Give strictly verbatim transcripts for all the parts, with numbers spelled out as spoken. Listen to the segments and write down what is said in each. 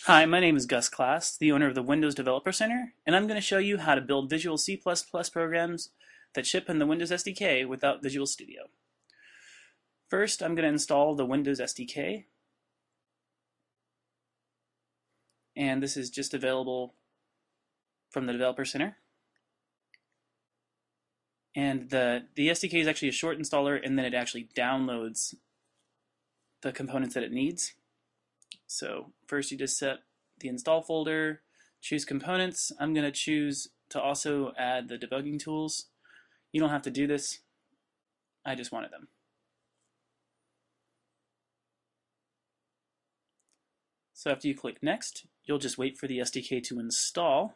Hi, my name is Gus Class, the owner of the Windows Developer Center, and I'm going to show you how to build Visual C plus plus programs that ship in the Windows S D K without Visual Studio. First, I'm going to install the Windows S D K, and this is just available from the Developer Center. And the, the S D K is actually a short installer, and then it actually downloads the components that it needs. So first you just set the install folder, choose components. I'm going to choose to also add the debugging tools. You don't have to do this. I just wanted them. So after you click next, you'll just wait for the S D K to install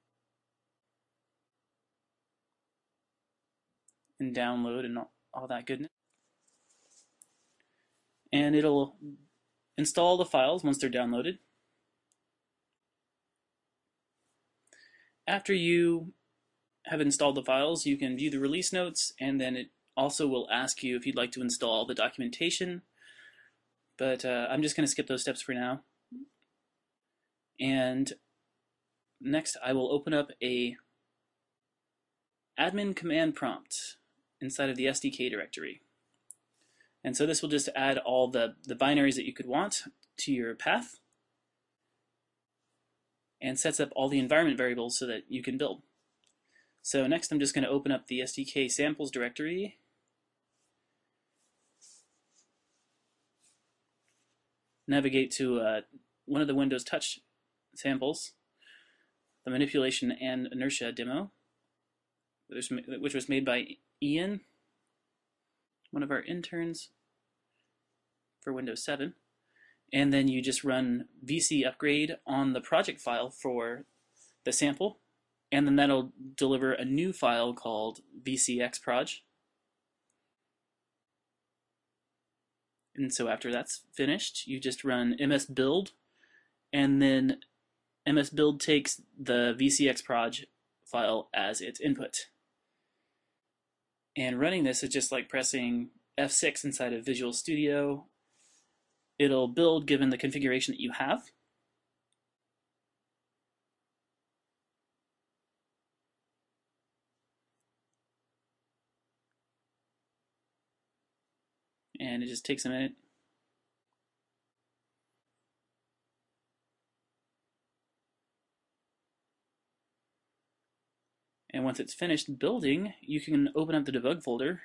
and download and all that goodness. And it'll install the files once they're downloaded. After you have installed the files, you can view the release notes, and then it also will ask you if you'd like to install the documentation. But uh, I'm just going to skip those steps for now. And next, I will open up a admin command prompt inside of the S D K directory. And so this will just add all the, the binaries that you could want to your path and sets up all the environment variables so that you can build. So next I'm just going to open up the S D K samples directory. Navigate to uh, one of the Windows Touch samples, the manipulation and inertia demo, which was made by Ian, one of our interns for Windows seven. And then you just run V C upgrade on the project file for the sample, and then that'll deliver a new file called V C X proj. And so after that's finished, you just run M S build, and then M S build takes the V C X proj file as its input. And running this is just like pressing F six inside of Visual Studio. It'll build given the configuration that you have. And it just takes a minute. And once it's finished building, you can open up the debug folder.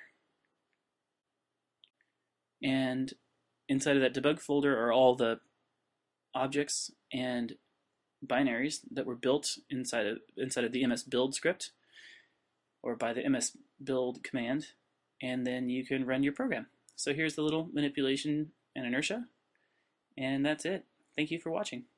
And inside of that debug folder are all the objects and binaries that were built inside of, inside of the M S build script or by the M S build command. And then you can run your program. So here's the little manipulation and inertia. And that's it. Thank you for watching.